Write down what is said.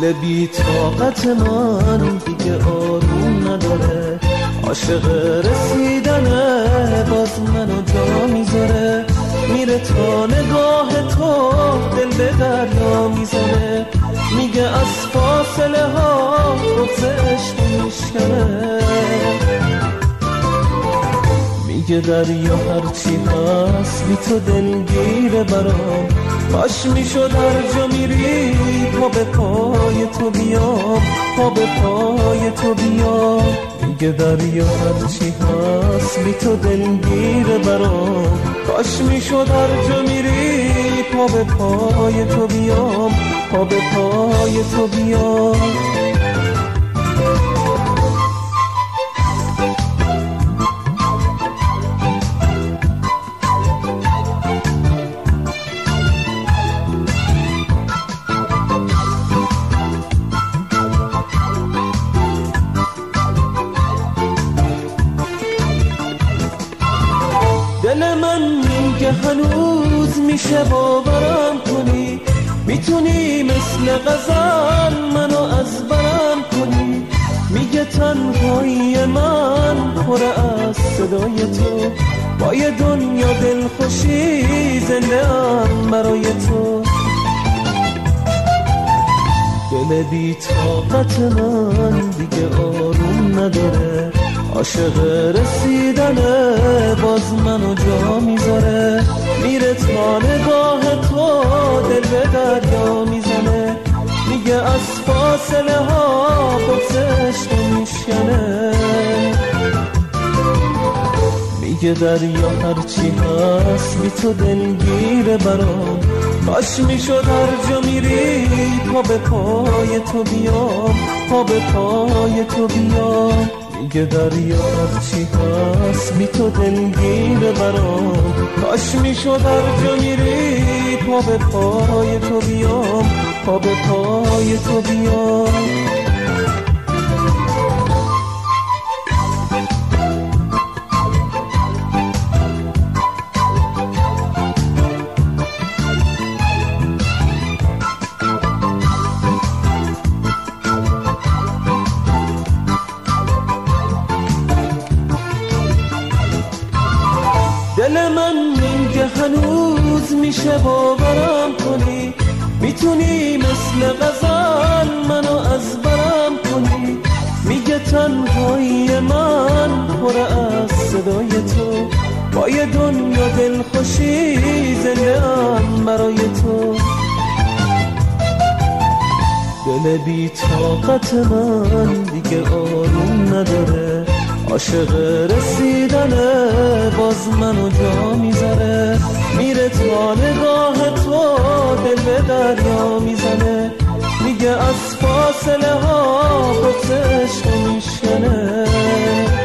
دل بی طاقت من دیگه آروم نداره، عاشق رسیدنه باز منو جا میذاره، میره تا نگاه تو دل به دریا میزنه، میگه از فاصله ها بغض عشق میشکنه، میگه دریا هرچی هست بی تو دلگیره برام، کاش میشد هر جا میری پا به پای تو بیام، پا به پای تو بیام، میگه دریا هرچی هست بی تو دلگیره برام، کاش میشد هر جا میری پا به پای تو بیام، پا به پای تو بیام. دل من میگه هنوز میشه باورم کنی، میتونی مثل غزل منو از برم کنی، میگه تنهایی من پر از صدای تو، با یه دنیا دلخوشی زنده ام برای تو، دل بی طاقت من دیگه آروم نداره، عاشق رسیدنه باز منو جا میذاره، میره تا نگاه تو دل به دریا میزنه، میگه از فاصله ها بغض عشق میشکنه، میگه دریا هرچی هست بی تو دلگیره برام، کاش میشد هر جا میری پا به پای تو بیام، پا به پای تو بیام، میگه دریا هرچی هست بی تو دلگیره برام، کاش میشد هر جا میری پا به پای تو بیام، پا به پای تو بیام. دل من میگه هنوز میشه باورم کنی، میتونی مثل غزل منو از برم کنی، میگه تنهایی من پر از صدای تو، با یه دنیا دلخوشی زنده ام برای تو، دل بی طاقت من دیگه آروم نداره، عاشق رسیدنه باز منو جا میذاره، میره تا نگاه تو دل به دریا میزنه، میگه از فاصله ها بغض عشق میشکنه.